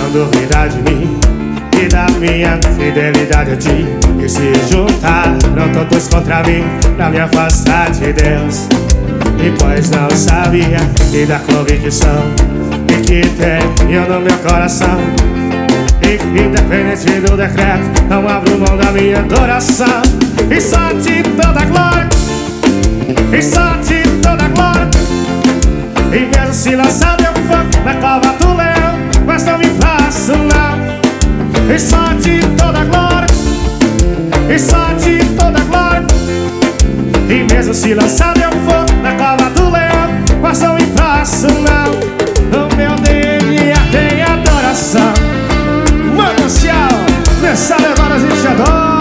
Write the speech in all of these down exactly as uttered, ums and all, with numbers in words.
tentaram duvidar de mim e da minha fidelidade a ti, e se juntaram todos contra mim pra me afastar de Deus. E pois não sabia e da convicção e que tenho no meu coração, e independente do decreto não abro mão da minha adoração. E só te toda glória, e só te toda glória, e mesmo se lançar meu fogo na cova do leão, mas não me faço não. E só te toda glória, e só te toda glória, e mesmo se lançar meu fogo na cova do leão, mas não me faço não. No meu D N A tem adoração. Manancial, nessa levada a gente adora.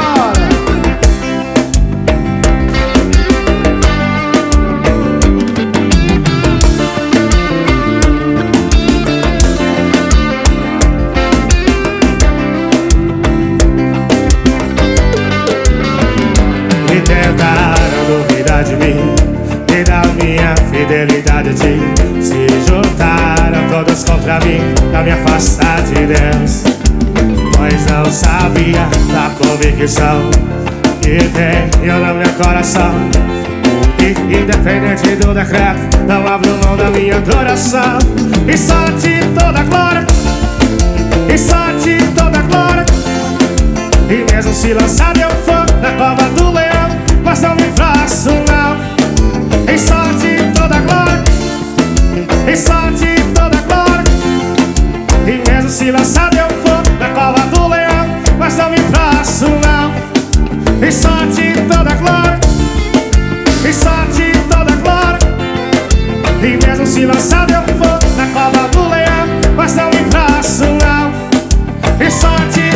E tentaram duvidar de mim e da minha fidelidade a ti, se juntaram todos contra mim pra me afastar de Deus. Pois não sabia da convicção que tenho no meu coração, e independente do decreto não abro mão da minha adoração. E só te toda glória, e só te toda glória, e mesmo se lançar meu fogo na cova do leão, mas não me faço não. E só te toda glória, e só te toda glória, e mesmo se lançar meu fogo na cova do leão, mas não me faço não. E só te toda glória, e só te toda glória, e mesmo se lançar meu fogo na cova do leão, mas não me faço não. E só te